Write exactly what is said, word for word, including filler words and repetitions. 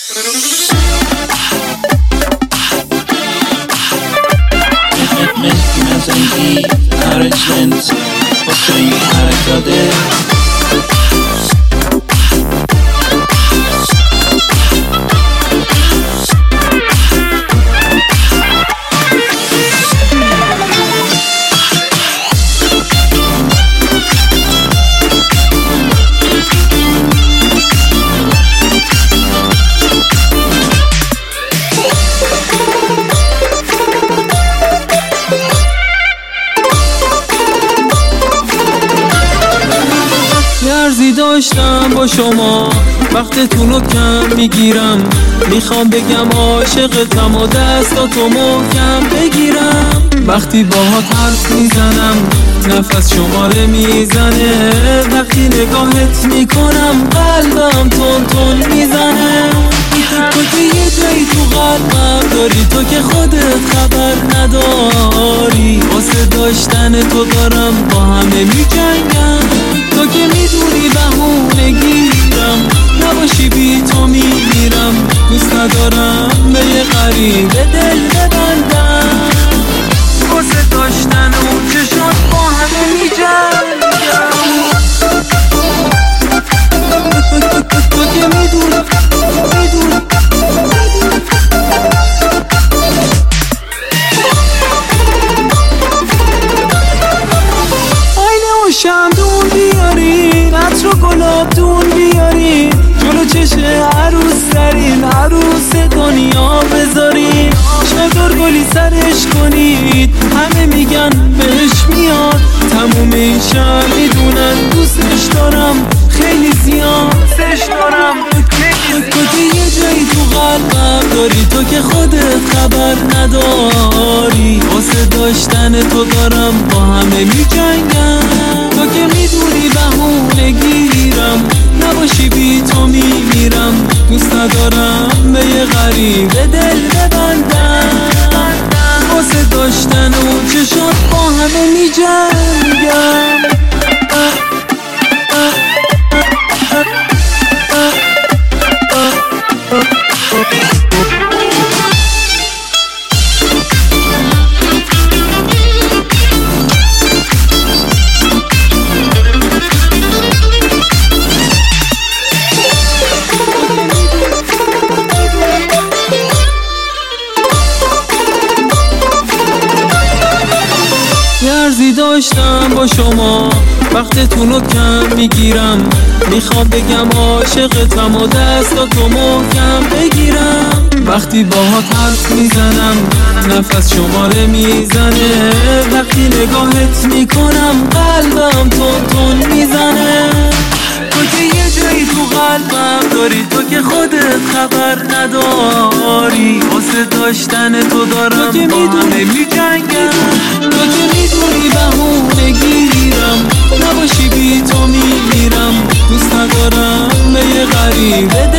مهدی مزنگی ارجمنت حسین حرکاده ارزی داشتم با شما وقتتون رو کم میگیرم، میخوام بگم عاشقتم و دستاتو محکم بگیرم. وقتی باهات حرف میزنم نفس شماره میزنه، وقتی نگاهت میکنم قلبم تون تون میزنه. تو که یه جایی تو قلبم داری، تو که خودت خبر نداری، واسه داشتن تو دارم با همه میجنگم. تو که میدونی بهونه گیرم، نباشی بی تو میمیرم. دوست ندارم به یه غریبه دل ببندم، واسه داشتن اون چشات با همه میجنگم. تو که میدونی میدونی آینه و شمدون بیارین، عطر و گلاب دون بیارین، جلو چشم عروس سرین، عروس دنیا بذارین. شمدار گلی سرش کنید، همه میگن بهش میاد. تموم این شهر میدونن دوستش دارم، خیلی زیاد سش دارم. تو که یه جایی تو قلبم داری، تو که خودت خبر نداری، واسه داشتن تو دارم با همه میجنگم. تو که میدونی بهونه گیرم، نباشی بی تو میمیرم. دوست ندارم به یه غریبه دل ببندم، واسه داشتن اون چشات با همه میجنگم. ارزی داشتم با شما وقتتون رو کم میگیرم، میخوام بگم عاشقتم و دستاتو محکم بگیرم. وقتی باهات حرف میزنم نفس شماره میزنه، وقتی نگاهت میکنم قلبم تون تون میزنه. تو که یه جایی تو قلبم داری، تو که خودت خبر نداری، واسه داشتن تو دارم با همه میجنگم. تو که میدونی بهونه گیرم، نباشی بی تو میمیرم. دوست ندارم به یه غریبه